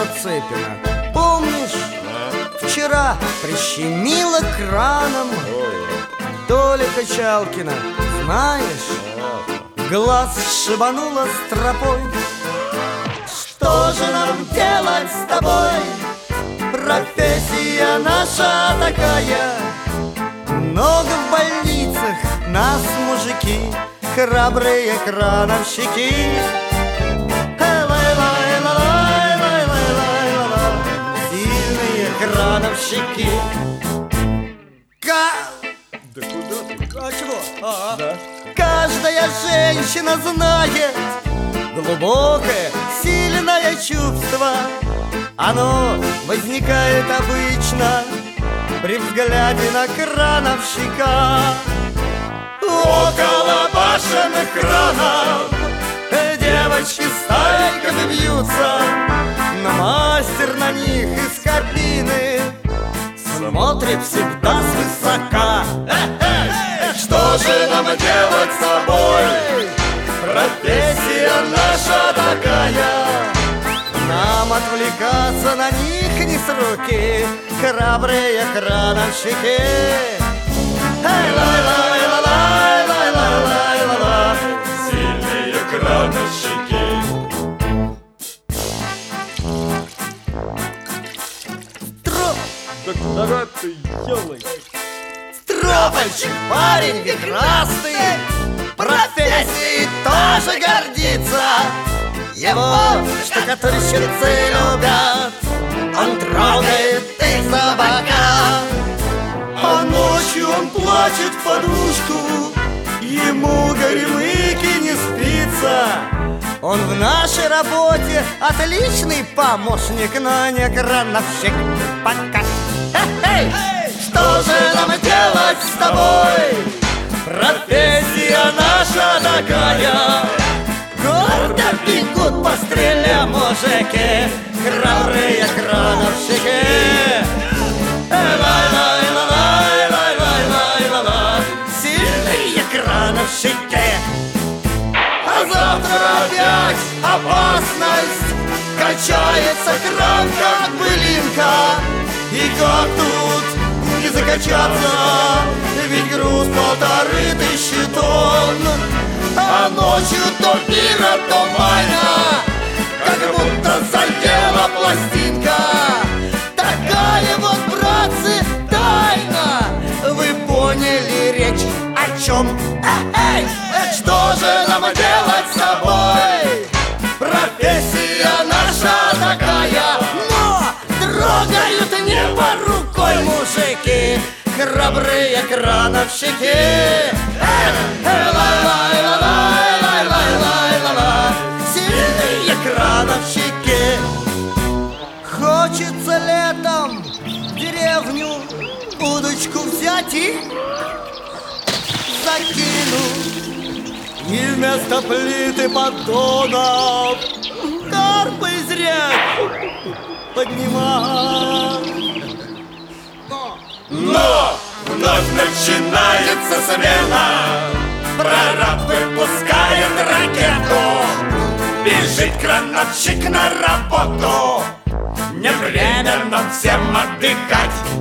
Цыпина. Помнишь, вчера прищемило краном Толя Качалкина, знаешь? Глаз шибануло стропой. Что же нам делать с тобой? Профессия наша такая. Много в больницах нас мужики, храбрые крановщики. Сильные крановщики. Да куда ты? А чего? Да. Каждая женщина знает глубокое, сильное чувство. Оно возникает обычно при взгляде на крановщика. Около башенных кранов девочки стайками бьются, но мастер на них из кабины смотрит всегда свысока. Что же нам делать с тобой? Профессия наша такая. Нам отвлекаться на них не с руки, храбрые крановщики. Сильные крановщики. Да куда ты, ёлы? Стропольщик, парень прекрасный, профессией тоже гордится. Его штукатурщицы любят, он трогает их за бока. А ночью он плачет в подушку, ему горемыки не спится. Он в нашей работе отличный помощник, но не крановщик пока. Что же нам делать с тобой? Профессия наша такая. Гордо бегут по стреле мужики, храбрые крановщики. Сильные крановщики. А завтра опять опасность. Качается кран, как былинка. И как тут не закачаться? Ведь груз 1500 тонн. А ночью то мира, то майна, как будто задела пластинка. Такая вот, братцы, тайна. Вы поняли речь о чем? Что же нам делать с тобой? Профессия наша такая. Но трогают небо рукой мужики, храбрые крановщики. Сильные крановщики. Хочется летом в деревню удочку взять и закину. И вместо плиты поддонов карпы из рек поднимать. Но вновь начинается смена. Прораб выпускает ракету. Бежит крановщик на работу. Не время нам всем отдыхать.